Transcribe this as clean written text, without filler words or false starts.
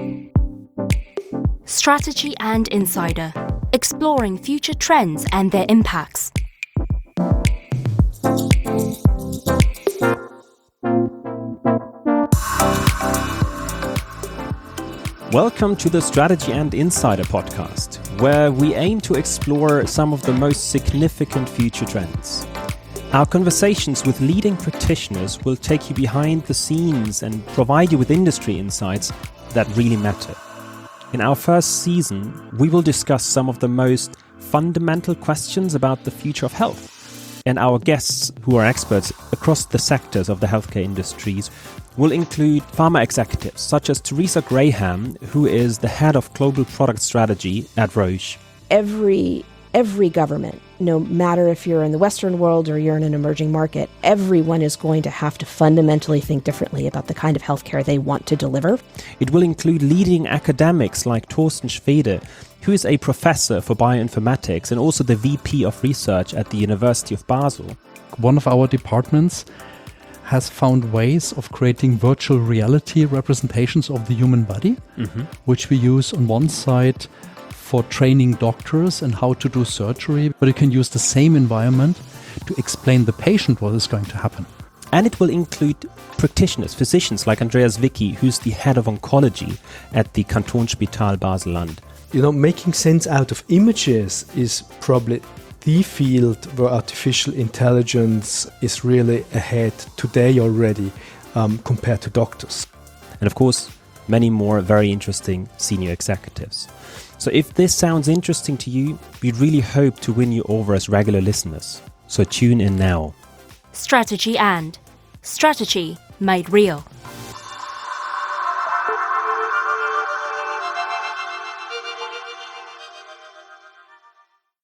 Strategy and Insider, exploring future trends and their impacts. Welcome to the Strategy and Insider podcast, where we aim to explore some of the most significant future trends. Our conversations with leading practitioners will take you behind the scenes and provide you with industry insights that really matter. In our first season, we will discuss some of the most fundamental questions about the future of health. And our guests, who are experts across the sectors of the healthcare industries, will include pharma executives such as Teresa Graham, who is the head of global product strategy at Roche. Every government, no matter if you're in the Western world or you're in an emerging market, everyone is going to have to fundamentally think differently about the kind of healthcare they want to deliver. It will include leading academics like Thorsten Schwede, who is a professor for bioinformatics and also the VP of research at the University of Basel. One of our departments has found ways of creating virtual reality representations of the human body, which we use on one side for training doctors and how to do surgery, but you can use the same environment to explain the patient what is going to happen. And it will include practitioners, physicians like Andreas Wicki, who's the head of oncology at the Kantonsspital Basel-Land. Making sense out of images is probably the field where artificial intelligence is really ahead today already compared to doctors. And of course, many more very interesting senior executives. So if this sounds interesting to you, we really hope to win you over as regular listeners. So tune in now. Strategy made real.